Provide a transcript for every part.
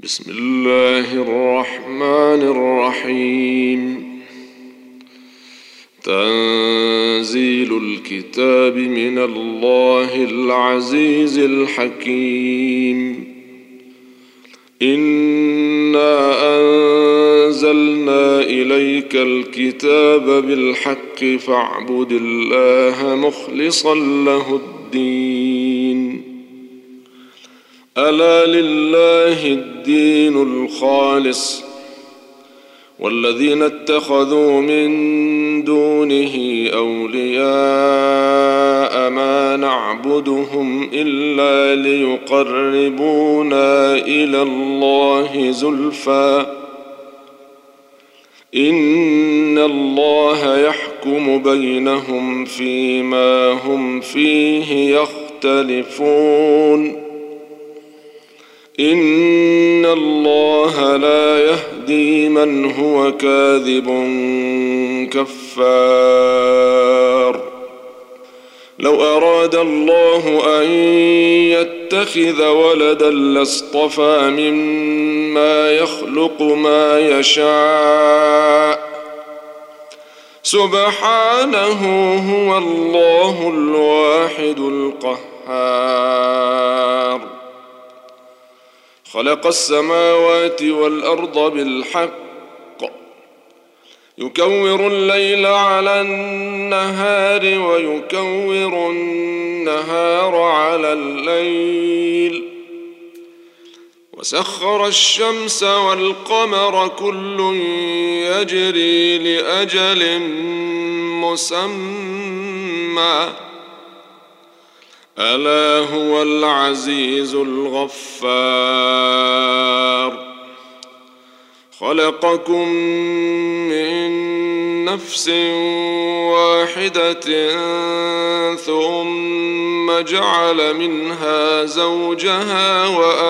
بسم الله الرحمن الرحيم. تنزيل الكتاب من الله العزيز الحكيم. إنا أنزلنا إليك الكتاب بالحق فاعبد الله مخلصا له الدين. ألا لله الدين الخالص والذين اتخذوا من دونه أولياء ما نعبدهم إلا ليقربونا إلى الله زلفى إن الله يحكم بينهم فيما هم فيه يختلفون. إن الله لا يهدي من هو كاذب كفار. لو أراد الله أن يتخذ ولدا لاصطفى مما يخلق ما يشاء سبحانه هو الله الواحد القهار. خلق السماوات والأرض بالحق يكور الليل على النهار ويكور النهار على الليل وسخر الشمس والقمر كل يجري لأجل مسمى ألا هو العزيز الغفار. خلقكم من نفس واحدة ثم جعل منها زوجها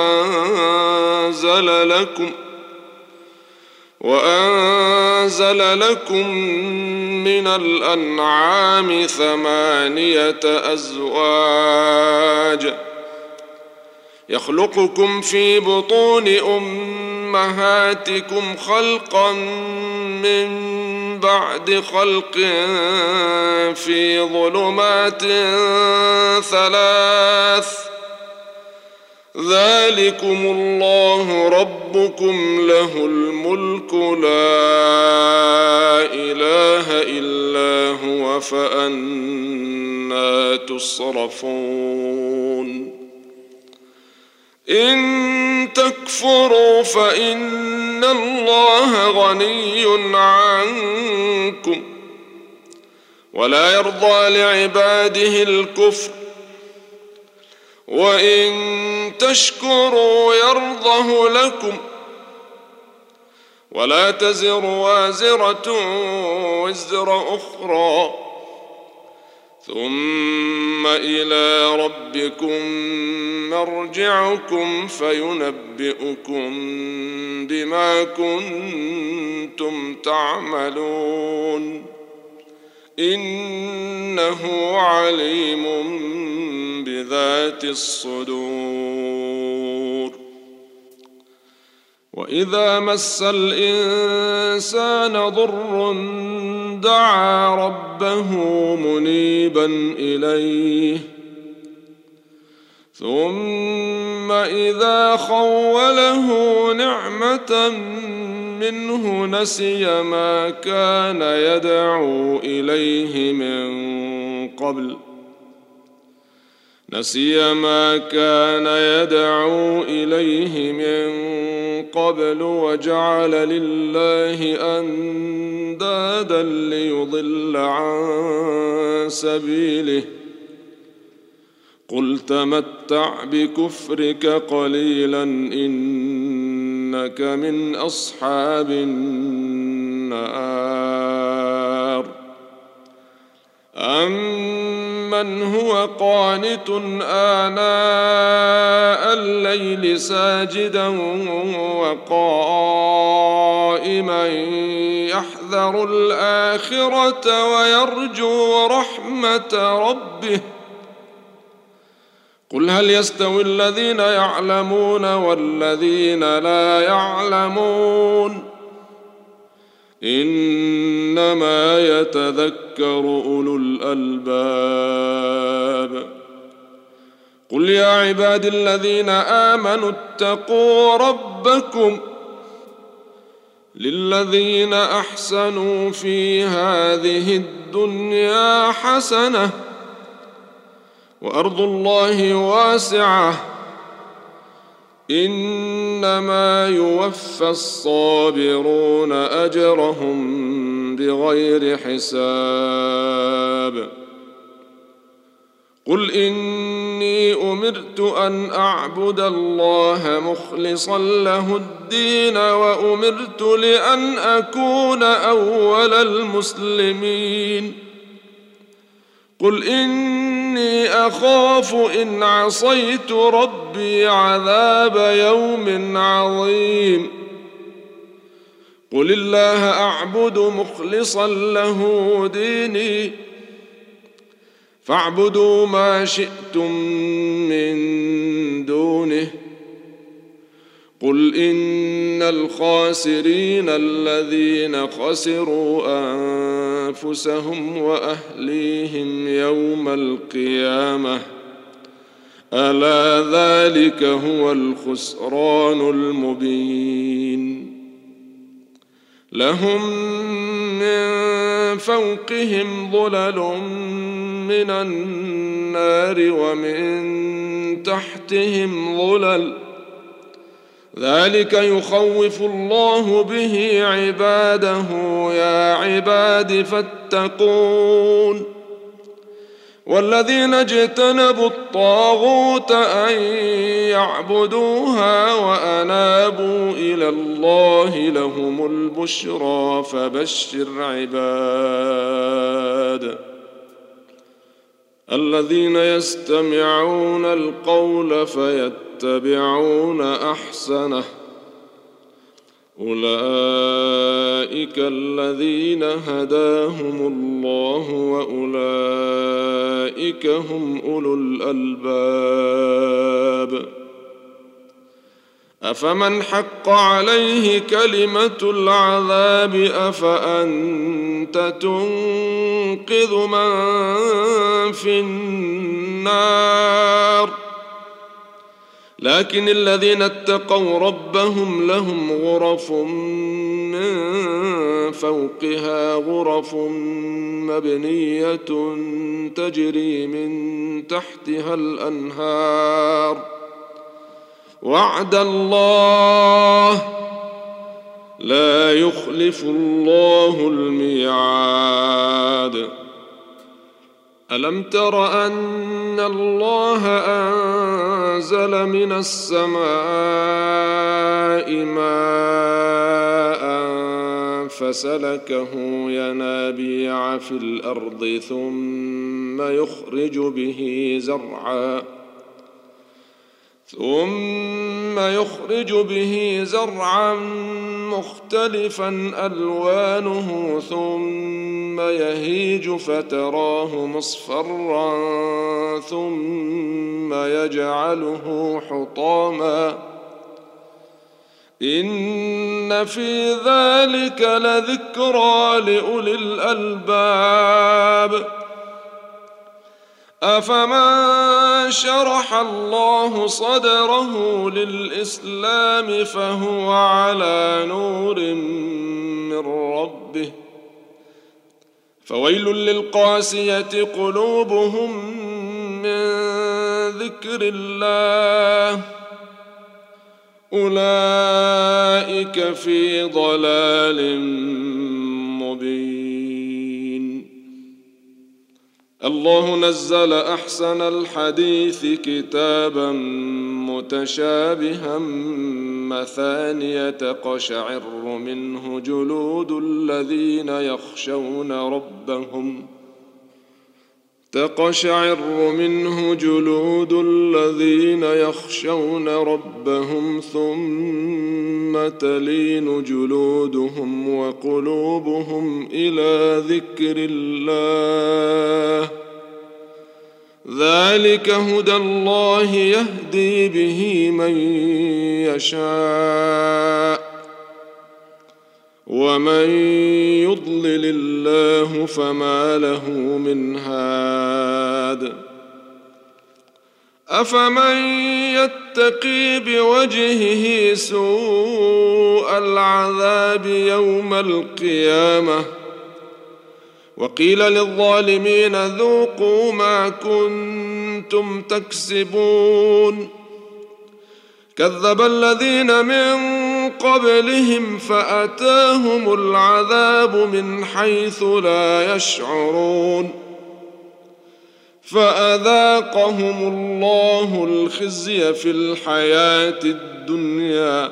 وأنزل لكم من الأنعام 8 أزواج يخلقكم في بطون أمهاتكم خلقا من بعد خلق في ظلمات 3 ذلكم الله ربكم له الملك لا إله إلا هو فأنى تصرفون. إن تكفروا فإن الله غني عنكم ولا يرضى لعباده الكفر وإن تشكروا يرضه لكم ولا تزر وازرة وزر أخرى ثم إلى ربكم مرجعكم فينبئكم بما كنتم تعملون إنه عليم بذات الصدور. وإذا مس الإنسان ضر دعا ربه منيبا إليه ثم إذا خوله نعمة منه نسي ما كان يدعو إليه من قبل وجعل لله أندادا ليضل عن سبيله قل تمتع بكفرك قليلا إنك من أصحاب النار. أمن هو قانت آناء الليل ساجدا وقائما يحذر الآخرة ويرجو رحمة ربه قل هل يستوي الذين يعلمون والذين لا يعلمون إنما يتذكر أولو الألباب قل يا عبادي الذين آمنوا اتقوا ربكم للذين أحسنوا في هذه الدنيا حسنة وأرض الله واسعة إنما يوفى الصابرون أجرهم بغير حساب قل إني أمرت أن أعبد الله مخلصا له الدين وأمرت لأن أكون أول المسلمين قل إني أخاف إن عصيت ربي عذاب يوم عظيم قل الله أعبد مخلصا له ديني فاعبدوا ما شئتم من دونه قل إن الخاسرين الذين خسروا أنفسهم وأهليهم يوم القيامة ألا ذلك هو الخسران المبين لهم من فوقهم ظلل من النار ومن تحتهم ظلل ذلك يخوف الله به عباده يا عباد فاتقون والذين اجتنبوا الطاغوت أن يعبدوها وأنابوا إلى الله لهم البشرى فبشر عباد الذين يستمعون القول فيتبعون أحسنه أولئك الذين هداهم الله وأولئك هم أولو الألباب أفمن حق عليه كلمة العذاب أفأنت تنقذ من في النار لكن الذين اتقوا ربهم لهم غرف من فوقها غرف مبنية تجري من تحتها الأنهار وعد الله لا يخلف الله الميعاد ألم تر أن الله أنزل من السماء ماء فسلكه ينابيع في الأرض ثم يخرج به زرعا مختلفا ألوانه ثم يهيج فتراه مصفرا ثم يجعله حطاما إن في ذلك لذكرى لأولي الألباب أفمن شرح الله صدره للإسلام فهو على نور من ربه فويل للقاسية قلوبهم من ذكر الله أولئك في ضلال مبين الله نزل أحسن الحديث كتابا متشابها مثانية تقشعر منه جلود الذين يخشون ربهم ثم تلين جلودهم وقلوبهم إلى ذكر الله ذلك هدى الله يهدي به من يشاء ومن يضلل الله فما له من هاد أفمن يتقي بوجهه سوء العذاب يوم القيامة وقيل للظالمين ذوقوا ما كنتم تكسبون كذب الذين من قبلهم فأتاهم العذاب من حيث لا يشعرون فأذاقهم الله الخزي في الحياة الدنيا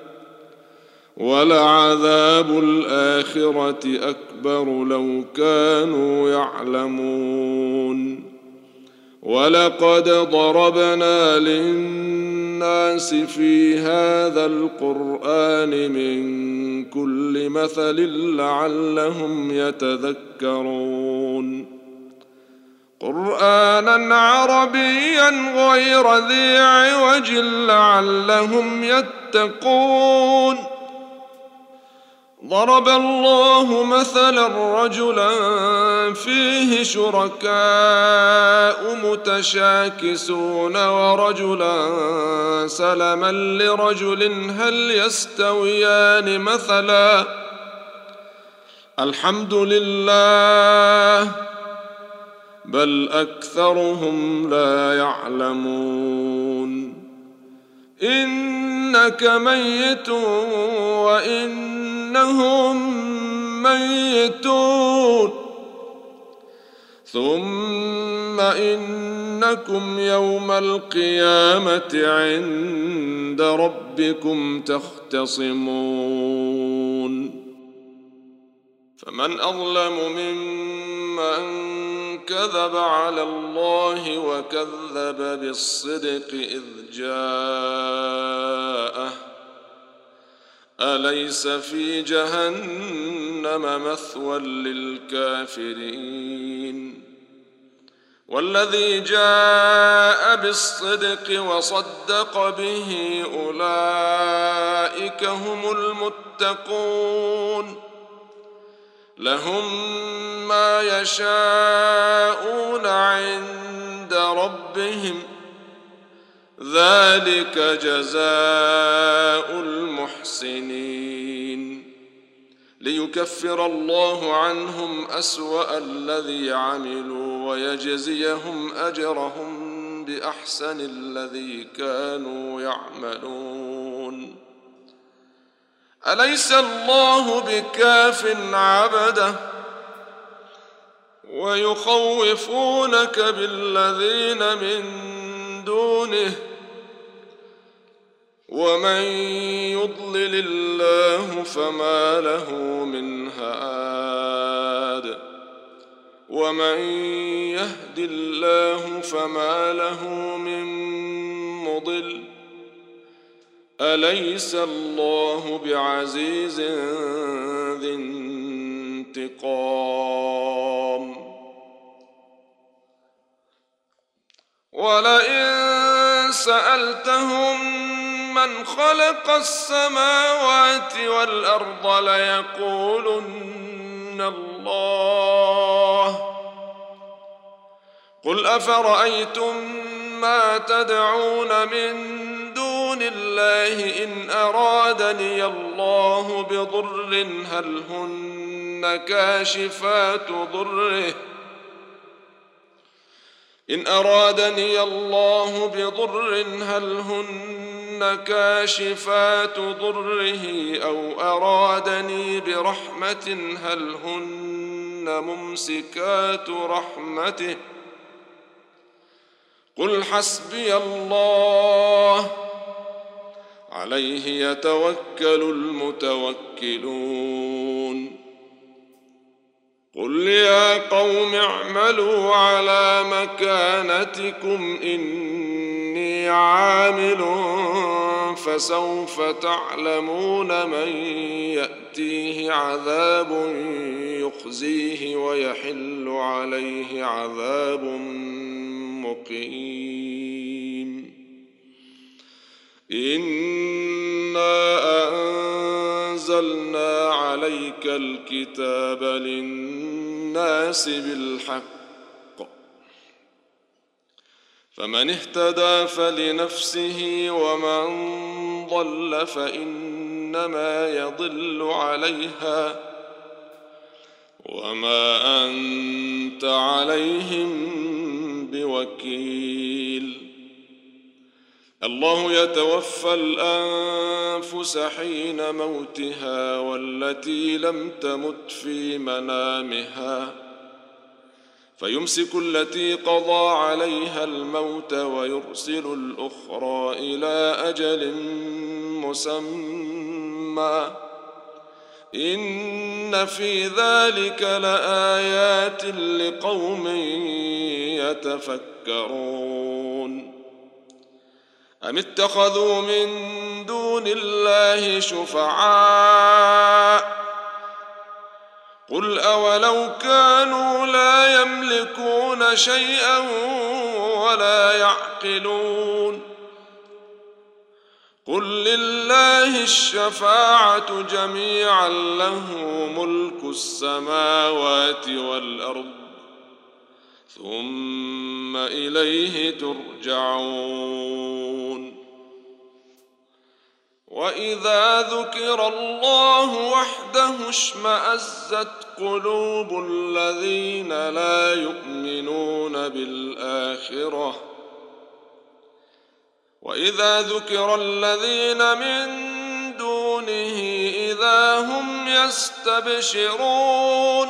ولعذاب الآخرة أكبر لو كانوا يعلمون ولقد ضربنا للناس في هذا القرآن من كل مثل لعلهم يتذكرون قرآنا عربيا غير ذي عوج لعلهم يتقون ضرب الله مثلا رجلا فيه شركاء متشاكسون ورجلا سلما لرجل هل يستويان مثلا الحمد لله بل أكثرهم لا يعلمون إنك ميت وإنهم ميتون ثم إنكم يوم القيامة عند ربكم تختصمون فمن أظلم ممن كذب على الله وكذب بالصدق إذ جاءه أليس في جهنم مثوى للكافرين والذي جاء بالصدق وصدق به أولئك هم المتقون لهم ما يشاءون عند ربهم ذلك جزاء المحسنين ليكفر الله عنهم أسوأ الذي عملوا ويجزيهم أجرهم بأحسن الذي كانوا يعملون أليس الله بكاف عبده ويخوفونك بالذين من دونه ومن يضلل الله فما له من هاد ومن يهد الله فما له من مضل أليس الله بعزيز ذي انتقام ولئن سألتهم من خلق السماوات والأرض ليقولن الله قل أفرأيتم ما تدعون من دون الله إن أرادني الله بضر هل هن كاشفات ضره إن أرادني الله بضر هل هن كاشفات ضره أو أرادني برحمة هل هن ممسكات رحمته قل حسبي الله عليه يتوكل المتوكلون قل يا قوم اعملوا على مكانتكم إني عامل فسوف تعلمون من يأتيه عذاب يخزيه ويحل عليه عذاب مقيم إنا أنزلنا عليك الكتاب للناس بالحق فمن اهتدى فلنفسه ومن ضل فإنما يضل عليها وما أنت عليهم بوكيل الله يتوفى الأنفس حين موتها والتي لم تمت في منامها فيمسك التي قضى عليها الموت ويرسل الأخرى إلى أجل مسمى إن في ذلك لآيات لقوم يتفكرون أم اتخذوا من دون الله شفعاء قل أولو كانوا لا يملكون شيئا ولا يعقلون قل لله الشفاعة جميعا له ملك السماوات والأرض ثم إليه ترجعون وإذا ذكر الله وحده اشمأزت قلوب الذين لا يؤمنون بالآخرة وإذا ذكر الذين من دونه إذا هم يستبشرون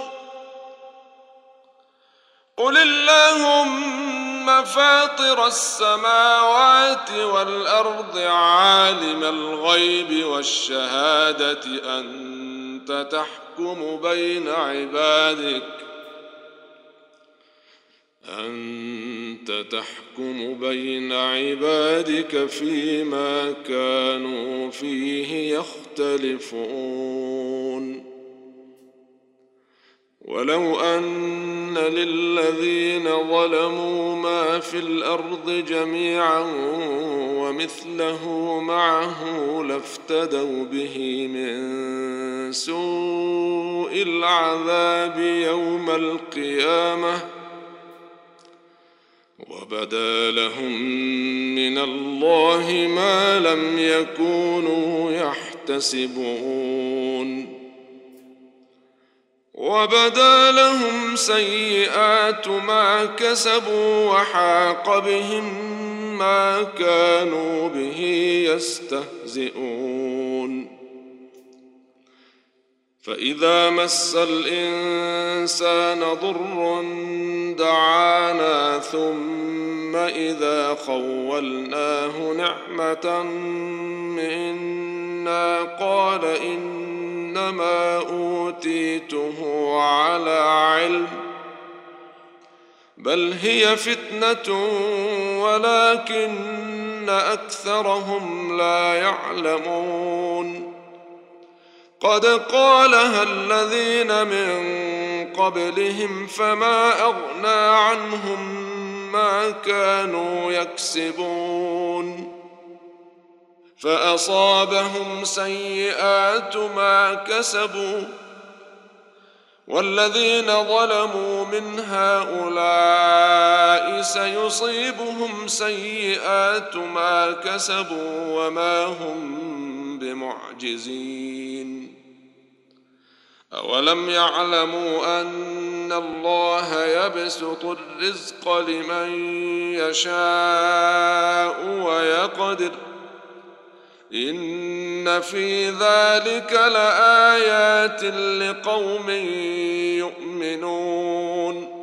قل اللهم فاطر السماوات والأرض عالم الغيب والشهادة أنت تحكم بين عبادك فيما كانوا فيه يختلفون ولو أن للذين ظلموا ما في الأرض جميعا ومثله معه لافتدوا به من سوء العذاب يوم القيامة وبدا لهم من الله ما لم يكونوا يحتسبون وبدا لهم سيئات ما كسبوا وحاق بهم ما كانوا به يستهزئون فإذا مس الإنسان ضر دعانا ثم إذا خولناه نعمة منا قال إنما أوتيته على علم بل هي فتنة ولكن أكثرهم لا يعلمون قد قالها الذين من قبلهم فما أغنى عنهم ما كانوا يكسبون فأصابهم سيئات ما كسبوا والذين ظلموا من هؤلاء سيصيبهم سيئات ما كسبوا وما هم بمعجزين أولم يعلموا أن الله يبسط الرزق لمن يشاء ويقدر إن في ذلك لآيات لقوم يؤمنون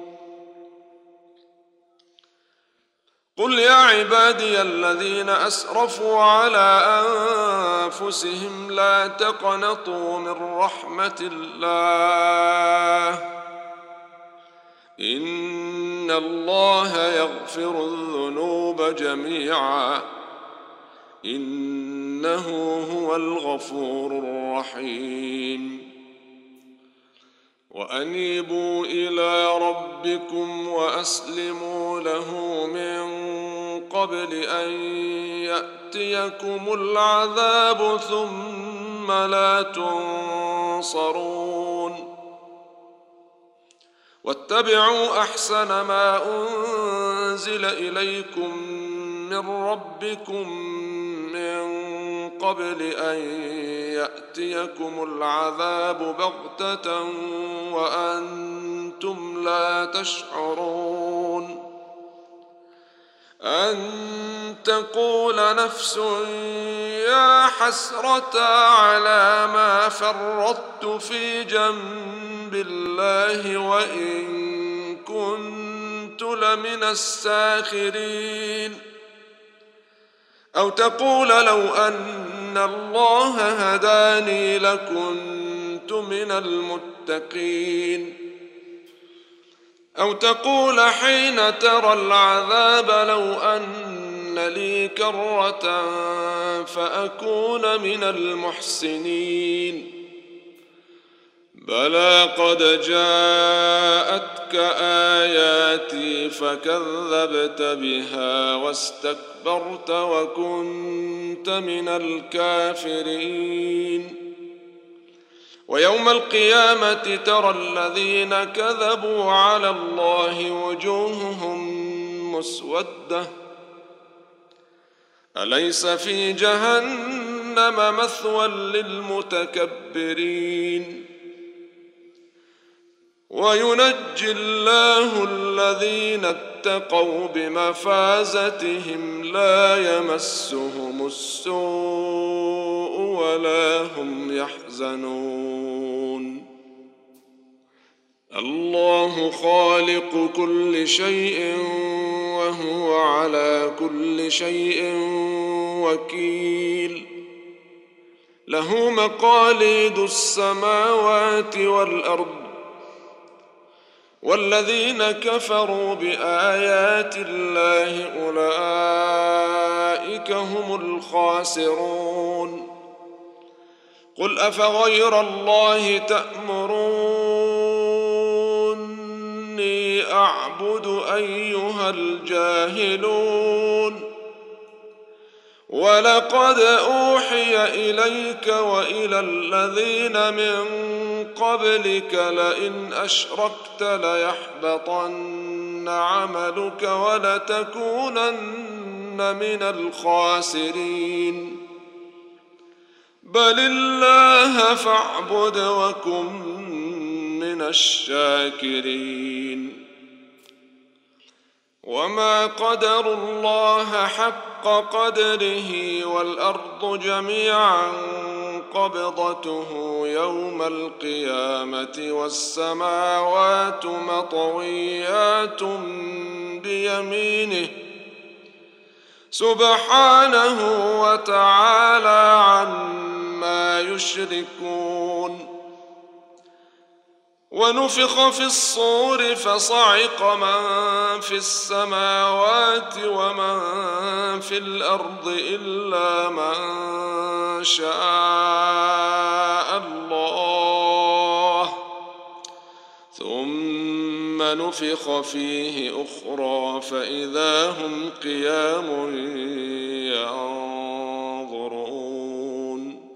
قل يا عبادي الذين أسرفوا على أنفسهم لا تقنطوا من رحمة الله إن الله يغفر الذنوب جميعا إنه هو الغفور الرحيم وأنيبوا إلى ربكم وأسلموا له من قبل أن يأتيكم العذاب ثم لا تنصرون واتبعوا أحسن ما أنزل إليكم من ربكم من قبل أن يأتيكم العذاب بغتة وأنتم لا تشعرون أن تقول نفس يا حسرة على ما فرطت في جنب الله وإن كنت لمن الساخرين أو تقول لو أن الله هداني لكنت من المتقين أو تقول حين ترى العذاب لو أن لي كرة فأكون من المحسنين بلى قد جاءتك آياتي فكذبت بها واستكبرت وكنت من الكافرين ويوم القيامة ترى الذين كذبوا على الله وجوههم مسودة أليس في جهنم مثوى للمتكبرين وينجي الله الذين اتقوا بمفازتهم لا يمسهم السوء ولا هم يحزنون الله خالق كل شيء وهو على كل شيء وكيل له مقاليد السماوات والأرض والذين كفروا بآيات الله أولئك هم الخاسرون قل أفغير الله تأمروني أعبد أيها الجاهلون ولقد أوحي إليك وإلى الذين من قبلك لئن أشركت ليحبطن عملك ولتكونن من الخاسرين بل الله فاعبد وكن من الشاكرين وما قدروا الله حق قدره والأرض جميعا قبضته يوم القيامة والسماوات مطويات بيمينه سبحانه وتعالى عما يشركون ونفخ في الصور فصعق من في السماوات ومن في الأرض إلا من شاء الله ثم نفخ فيه أخرى فإذا هم قيام ينظرون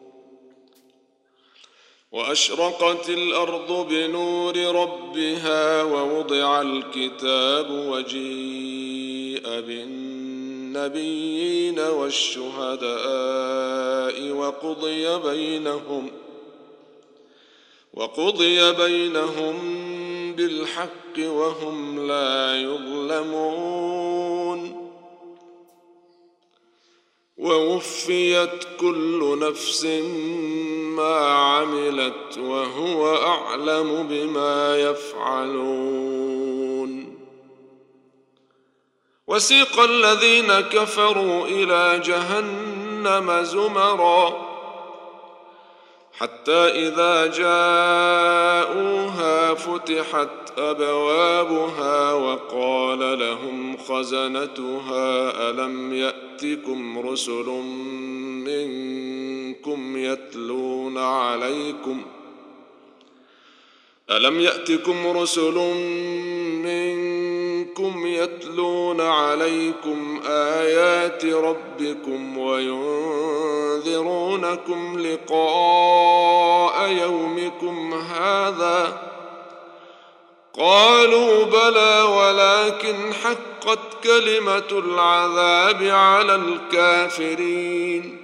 وأشرقت الأرض بنور ربها ووضع الكتاب وجيء بالنبيين والشهداء وقضي بينهم بالحق وهم لا يظلمون ووفيت كل نفس ما عملت وهو أعلم بما يفعلون وسيق الذين كفروا إلى جهنم زمرا حتى إذا جاءوها فتحت أبوابها وقال لهم خزنتها ألم يأتكم رسل منكم ألم يأتكم رسل منكم يتلون عليكم آيات ربكم وينذرونكم لقاء يومكم هذا؟ قالوا بلى ولكن حقت كلمة العذاب على الكافرين.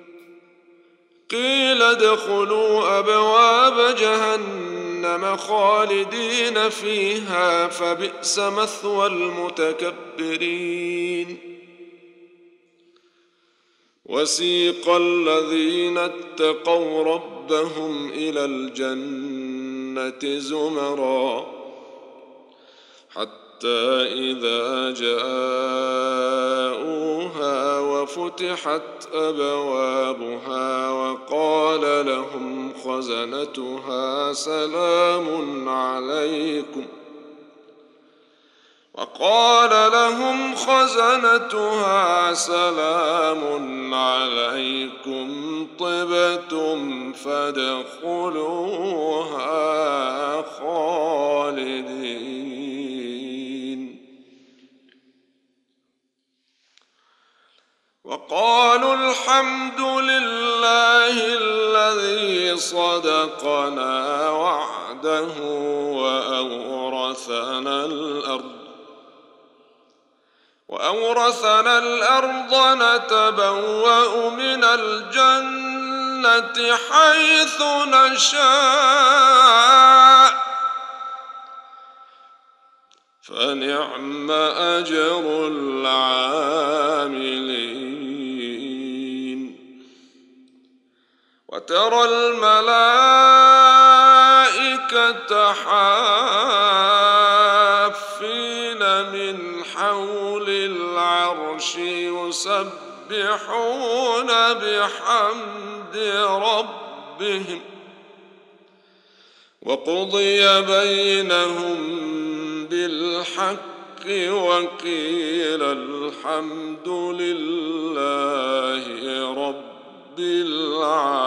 قيل ادخلوا أبواب جهنم خالدين فيها فبئس مثوى المتكبرين. وسيق الذين اتقوا ربهم إلى الجنة زمرا حتى إذا جاءوها وفتحت أبوابها وقال لهم خزنتها سلام عليكم طبتم فادخلوها خالدين. وقالوا الحمد لله الذي صدقنا وعده وأورثنا الأرض نتبوأ من الجنة حيث نشاء فنعم أجر العاملين. وترى الملائكة حافين من حول العرش يسبحون بحمد ربهم وقضي بينهم بالحق وقيل الحمد لله رب العالمين.